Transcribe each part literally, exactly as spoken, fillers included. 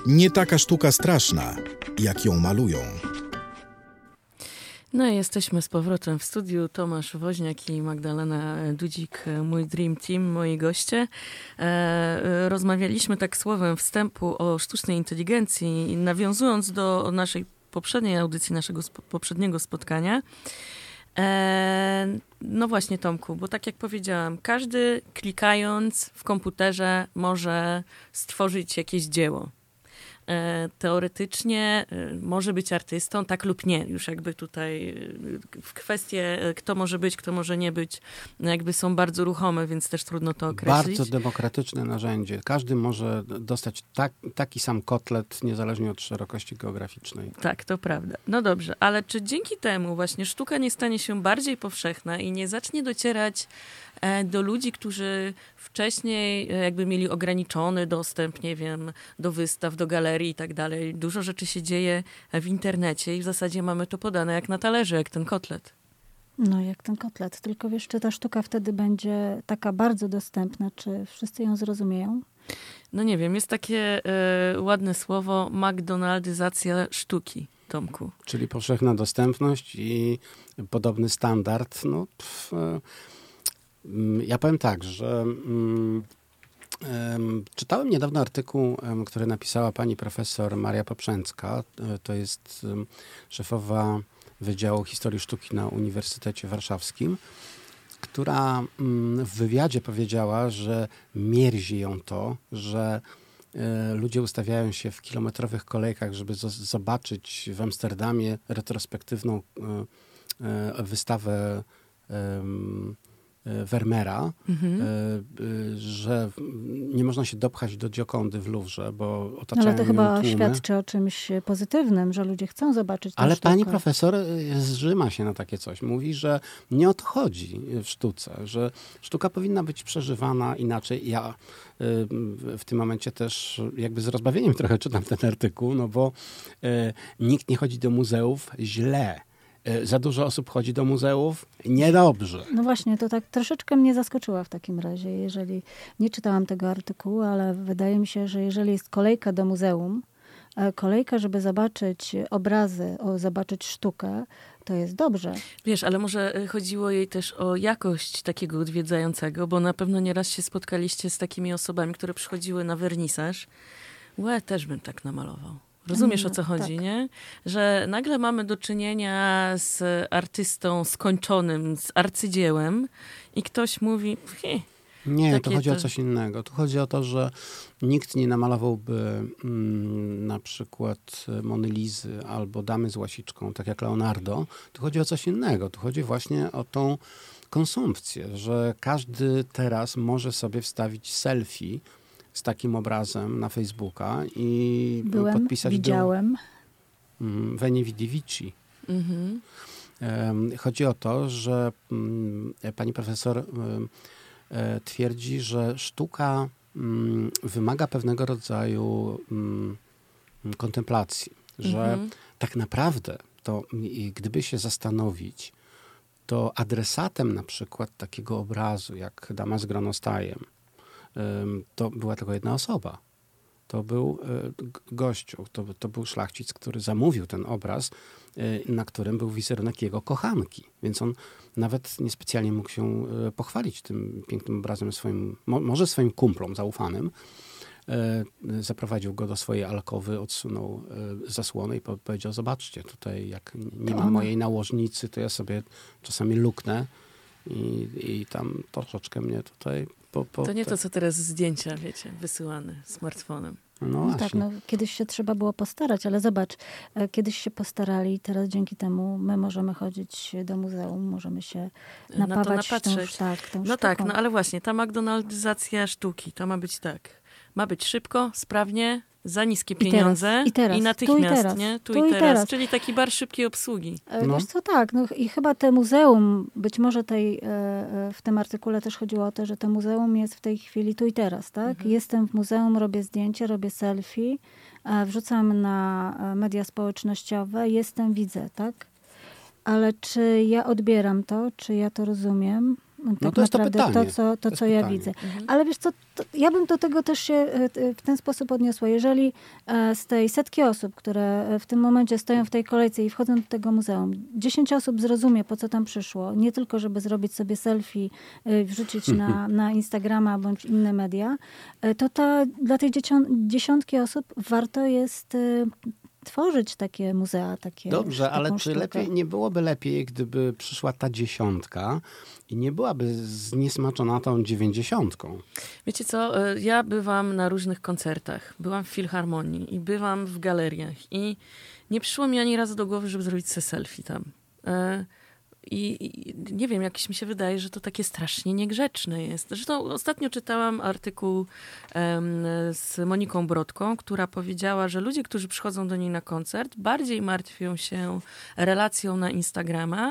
Nie taka sztuka straszna, jak ją malują. No i jesteśmy z powrotem w studiu. Tomasz Woźniak i Magdalena Dudzik, mój Dream Team, moi goście. E, rozmawialiśmy tak słowem wstępu o sztucznej inteligencji, nawiązując do naszej poprzedniej audycji, naszego sp- poprzedniego spotkania. E, no właśnie, Tomku, bo tak jak powiedziałam, każdy klikając w komputerze może stworzyć jakieś dzieło. Teoretycznie może być artystą, tak lub nie. Już jakby tutaj w kwestie, kto może być, kto może nie być, jakby są bardzo ruchome, więc też trudno to określić. Bardzo demokratyczne narzędzie. Każdy może dostać tak, taki sam kotlet, niezależnie od szerokości geograficznej. Tak, to prawda. No dobrze, ale czy dzięki temu właśnie sztuka nie stanie się bardziej powszechna i nie zacznie docierać do ludzi, którzy wcześniej jakby mieli ograniczony dostęp, nie wiem, do wystaw, do galerii i tak dalej. Dużo rzeczy się dzieje w internecie i w zasadzie mamy to podane jak na talerze, jak ten kotlet. No, jak ten kotlet. Tylko wiesz, czy ta sztuka wtedy będzie taka bardzo dostępna, czy wszyscy ją zrozumieją? No nie wiem, jest takie y, ładne słowo McDonaldyzacja sztuki, Tomku. Czyli powszechna dostępność i podobny standard. No, pff, ja powiem tak, że um, um, czytałem niedawno artykuł, um, który napisała pani profesor Maria Poprzęcka. To jest um, szefowa Wydziału Historii Sztuki na Uniwersytecie Warszawskim, która um, w wywiadzie powiedziała, że mierzi ją to, że e, ludzie ustawiają się w kilometrowych kolejkach, żeby z- zobaczyć w Amsterdamie retrospektywną e, e, wystawę e, Vermeera, mhm. że nie można się dopchać do Giocondy w Louvre, bo otaczają Ale to chyba tłumy. świadczy o czymś pozytywnym, że ludzie chcą zobaczyć tę Ale sztukę. pani profesor zżyma się na takie coś. Mówi, że nie o to chodzi w sztuce, że sztuka powinna być przeżywana inaczej. Ja w tym momencie też jakby z rozbawieniem trochę czytam ten artykuł, no bo nikt nie chodzi do muzeów źle. Za dużo osób chodzi do muzeów? Niedobrze. No właśnie, to tak troszeczkę mnie zaskoczyła w takim razie, jeżeli nie czytałam tego artykułu, ale wydaje mi się, że jeżeli jest kolejka do muzeum, kolejka, żeby zobaczyć obrazy, o, zobaczyć sztukę, to jest dobrze. Wiesz, ale może chodziło jej też o jakość takiego odwiedzającego, bo na pewno nieraz się spotkaliście z takimi osobami, które przychodziły na wernisaż. Łe, też bym tak namalował. Rozumiesz, o co chodzi, tak. Nie? Że nagle mamy do czynienia z artystą skończonym, z arcydziełem i ktoś mówi... Hi, nie, to chodzi to... o coś innego. Tu chodzi o to, że nikt nie namalowałby mm, na przykład Mony Lizy albo Damy z łasiczką, tak jak Leonardo. Tu chodzi o coś innego. Tu chodzi właśnie o tą konsumpcję, że każdy teraz może sobie wstawić selfie z takim obrazem na Facebooka i Byłem, podpisać widziałem. do um, Veni Vidi Vici. Mhm. Um, chodzi o to, że um, pani profesor um, e, twierdzi, że sztuka um, wymaga pewnego rodzaju um, kontemplacji, mhm. że tak naprawdę to i, gdyby się zastanowić, to adresatem na przykład takiego obrazu jak Dama z gronostajem to była tylko jedna osoba. To był gościu, to, to był szlachcic, który zamówił ten obraz, na którym był wizerunek jego kochanki. Więc on nawet niespecjalnie mógł się pochwalić tym pięknym obrazem swoim, może swoim kumplom zaufanym. Zaprowadził go do swojej alkowy, odsunął zasłonę i powiedział: zobaczcie, tutaj jak nie ma mojej nałożnicy, to ja sobie czasami luknę i, i tam troszeczkę mnie tutaj... Po, po, to nie to, co teraz zdjęcia, wiecie, wysyłane smartfonem. No, no tak, no, kiedyś się trzeba było postarać, ale zobacz, kiedyś się postarali, teraz dzięki temu my możemy chodzić do muzeum, możemy się napawać na to tą, tak, tą No sztuką. tak, no ale właśnie, ta McDonaldyzacja sztuki, to ma być tak. Ma być szybko, sprawnie, za niskie pieniądze i, teraz, i, teraz, i natychmiast, tu i teraz, nie? Tu, tu i, i teraz. teraz. Czyli taki bar szybkiej obsługi. No. Wiesz co, tak. No i chyba te muzeum, być może tej, w tym artykule też chodziło o to, że to muzeum jest w tej chwili tu i teraz, tak? Mhm. Jestem w muzeum, robię zdjęcie, robię selfie, wrzucam na media społecznościowe, jestem, widzę, tak? Ale czy ja odbieram to, czy ja to rozumiem? tak no to jest to naprawdę pytanie. to, co, to, To co jest ja pytanie. widzę. Mhm. Ale wiesz co, to, ja bym do tego też się e, w ten sposób odniosła. Jeżeli e, z tej setki osób, które w tym momencie stoją w tej kolejce i wchodzą do tego muzeum, dziesięć osób zrozumie, po co tam przyszło, nie tylko, żeby zrobić sobie selfie, e, wrzucić na, na Instagrama bądź inne media, e, to ta, dla tej dziecią- dziesiątki osób warto jest e, tworzyć takie muzea, takie Dobrze, taką ale czy sztukę. lepiej, nie byłoby lepiej, gdyby przyszła ta dziesiątka i nie byłaby zniesmaczona tą dziewięćdziesiątką? Wiecie co, e, ja bywam na różnych koncertach. Byłam w Filharmonii i bywam w galeriach i nie przyszło mi ani razu do głowy, żeby zrobić sobie selfie tam. E, I, I nie wiem, jakiś mi się wydaje, że to takie strasznie niegrzeczne jest. Zresztą ostatnio czytałam artykuł em, z Moniką Brodką, która powiedziała, że ludzie, którzy przychodzą do niej na koncert, bardziej martwią się relacją na Instagrama,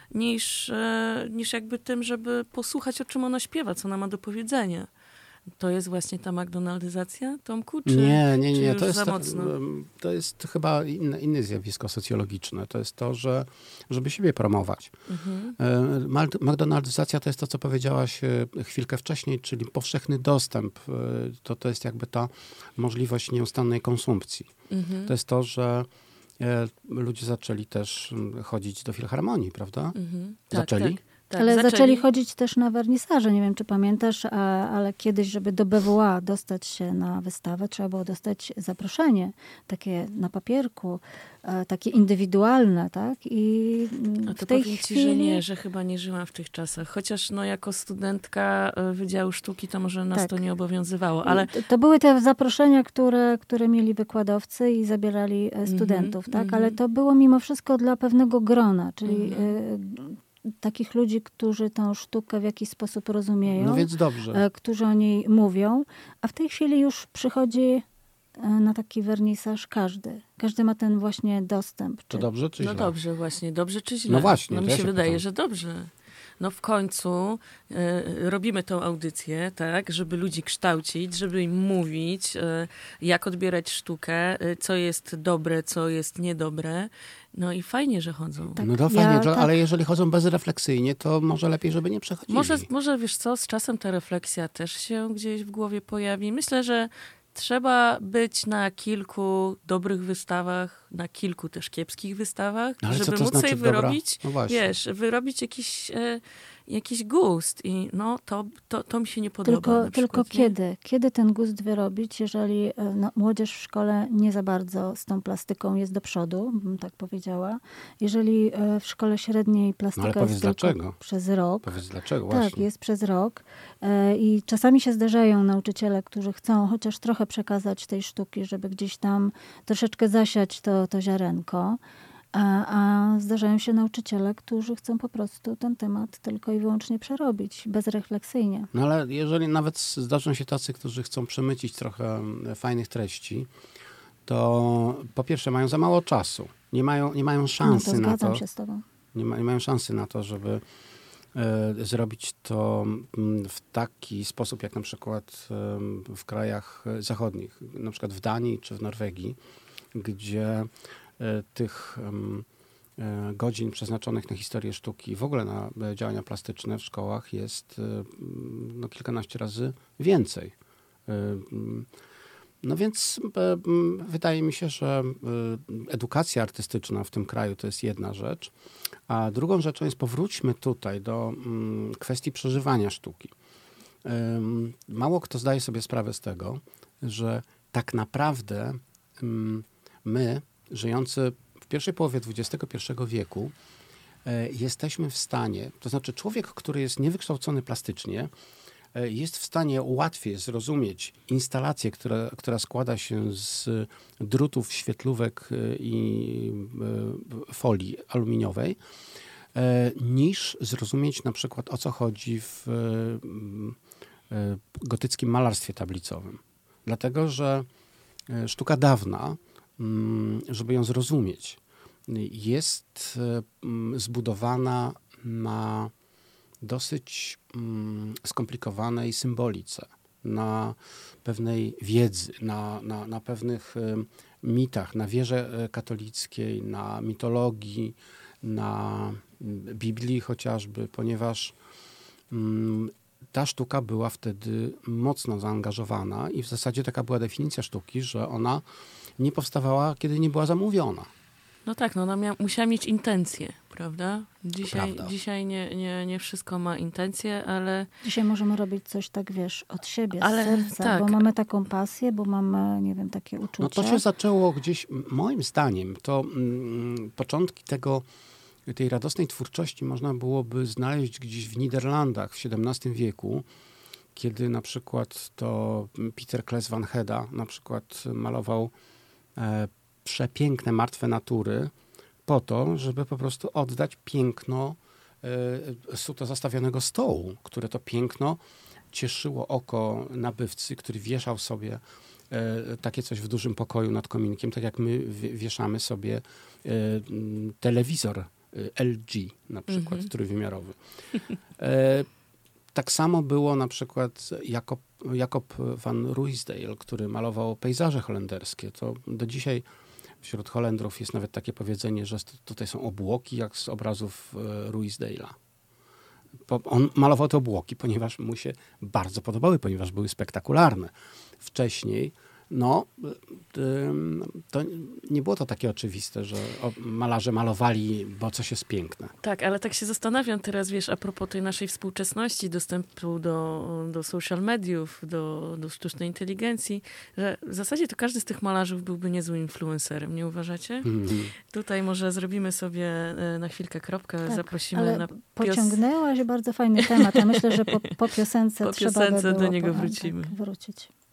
niż, e, niż jakby tym, żeby posłuchać, o czym ona śpiewa, co ona ma do powiedzenia. To jest właśnie ta McDonaldyzacja, Tomku? Czy, nie, nie, czy nie. już To jest, za tak, mocno? em, to jest chyba inne, inne zjawisko socjologiczne. To jest to, że żeby siebie promować. Mhm. E, Mag- McDonaldyzacja to jest to, co powiedziałaś e, chwilkę wcześniej, czyli powszechny dostęp. E, To, to jest jakby ta możliwość nieustannej konsumpcji. Mhm. To jest to, że e, ludzie zaczęli też m, chodzić do filharmonii, prawda? Mhm. Tak, Zaczęli? Tak, tak, Ale zaczęli. chodzić też na wernisaże. Nie wiem, czy pamiętasz, a, ale kiedyś, żeby do B W A dostać się na wystawę, trzeba było dostać zaproszenie. Takie na papierku, e, takie indywidualne, tak? I mm, A w to tej powiem ci, chwili... że nie, że chyba nie żyłam w tych czasach. Chociaż no, jako studentka e, Wydziału Sztuki to może nas Tak. to nie obowiązywało, ale To, to były te zaproszenia, które, które mieli wykładowcy i zabierali e, studentów, tak? mhm. Ale to było mimo wszystko dla pewnego grona, czyli Mhm. e, takich ludzi, którzy tę sztukę w jakiś sposób rozumieją. No więc dobrze. e, którzy o niej mówią, a w tej chwili już przychodzi e, na taki wernisaż każdy. Każdy ma ten właśnie dostęp. To Czy... dobrze czy źle? no dobrze właśnie, dobrze czy źle? No właśnie, No to mi ja się się wydaje, pytam. że dobrze. No w końcu e, robimy tą audycję, tak, żeby ludzi kształcić, żeby im mówić, e, jak odbierać sztukę, e, co jest dobre, co jest niedobre. No i fajnie, że chodzą. Tak, No to ja fajnie, że, tak- ale jeżeli chodzą bezrefleksyjnie, to może lepiej, żeby nie przechodzili. Może, może wiesz co, z czasem ta refleksja też się gdzieś w głowie pojawi. Myślę, że trzeba być na kilku dobrych wystawach, na kilku też kiepskich wystawach, No ale co żeby to móc znaczy sobie dobra? wyrobić, No właśnie. wiesz, wyrobić jakiś, e, jakiś gust. I no, to, to, to mi się nie podoba. Tylko, na tylko przykład, nie? kiedy? Kiedy ten gust wyrobić, jeżeli e, no, młodzież w szkole nie za bardzo z tą plastyką jest do przodu, bym tak powiedziała. Jeżeli e, w szkole średniej plastyka No ale powiedz jest tylko dlaczego. przez rok. Powiedz dlaczego Tak, właśnie. jest przez rok. E, I czasami się zdarzają nauczyciele, którzy chcą chociaż trochę przekazać tej sztuki, żeby gdzieś tam troszeczkę zasiać to, to ziarenko. A, a zdarzają się nauczyciele, którzy chcą po prostu ten temat tylko i wyłącznie przerobić, bezrefleksyjnie. No ale jeżeli nawet zdarzą się tacy, którzy chcą przemycić trochę fajnych treści, to po pierwsze mają za mało czasu. Nie mają, nie mają No to szansy na zgadzam to. się z tobą. Nie, ma, nie mają szansy na to, żeby e, zrobić to mm, w taki sposób, jak na przykład em, w krajach zachodnich, na przykład w Danii czy w Norwegii, gdzie e, tych em, e, godzin przeznaczonych na historię sztuki, w ogóle na e, działania plastyczne w szkołach jest e, m, no, kilkanaście razy więcej. E, m, No więc e, m, wydaje mi się, że e, edukacja artystyczna w tym kraju to jest jedna rzecz, a drugą rzeczą jest powróćmy tutaj do mm, kwestii przeżywania sztuki. Ym, Mało kto zdaje sobie sprawę z tego, że tak naprawdę ym, my, żyjący w pierwszej połowie dwudziestego pierwszego wieku, e, jesteśmy w stanie, to znaczy człowiek, który jest niewykształcony plastycznie, e, jest w stanie łatwiej zrozumieć instalację, która, która składa się z drutów, świetlówek e, i e, folii aluminiowej, e, niż zrozumieć na przykład, o co chodzi w e, e, gotyckim malarstwie tablicowym. Dlatego, że e, sztuka dawna, mm, żeby ją zrozumieć, jest e, mm, zbudowana na dosyć mm, skomplikowanej symbolice, na pewnej wiedzy, na, na, na pewnych e, mitach, na wierze e, katolickiej, na mitologii, na mm, Biblii chociażby, ponieważ ta sztuka była wtedy mocno zaangażowana i w zasadzie taka była definicja sztuki, że ona nie powstawała, kiedy nie była zamówiona. No tak, no ona mia- musiała mieć intencje, prawda? Dzisiaj, Prawda. dzisiaj nie, nie, nie wszystko ma intencje, ale... Dzisiaj możemy robić coś tak, wiesz, od siebie, Ale z serca, tak. bo mamy taką pasję, bo mamy, nie wiem, takie uczucie. No to się zaczęło gdzieś, moim zdaniem, to mm, początki tego, tej radosnej twórczości można byłoby znaleźć gdzieś w Niderlandach w siedemnastym wieku, kiedy na przykład to Pieter Cles van Heda na przykład malował e, przepiękne martwe natury po to, żeby po prostu oddać piękno e, suto zastawionego stołu, które to piękno cieszyło oko nabywcy, który wieszał sobie e, takie coś w dużym pokoju nad kominkiem, tak jak my wi- wieszamy sobie e, m, telewizor e, L G na przykład, Mhm. trójwymiarowy. E, tak samo było na przykład Jakob, Jakob van Ruysdael, który malował pejzaże holenderskie. To do dzisiaj wśród Holendrów jest nawet takie powiedzenie, że tutaj są obłoki jak z obrazów e, Ruysdaela. Bo on malował te obłoki, ponieważ mu się bardzo podobały, ponieważ były spektakularne. Wcześniej, no, to nie było to takie oczywiste, że malarze malowali, bo coś jest piękne. Tak, ale tak się zastanawiam teraz, wiesz, a propos tej naszej współczesności, dostępu do, do social mediów, do, do sztucznej inteligencji, że w zasadzie to każdy z tych malarzów byłby niezłym influencerem, nie uważacie? Mhm. Tutaj może zrobimy sobie e, na chwilkę kropkę, Tak, zaprosimy ale na pios... pociągnęłaś bardzo fajny temat. Ja myślę, że po, po piosence Po trzeba piosence by było do niego po- wrócimy. Tak, wrócić.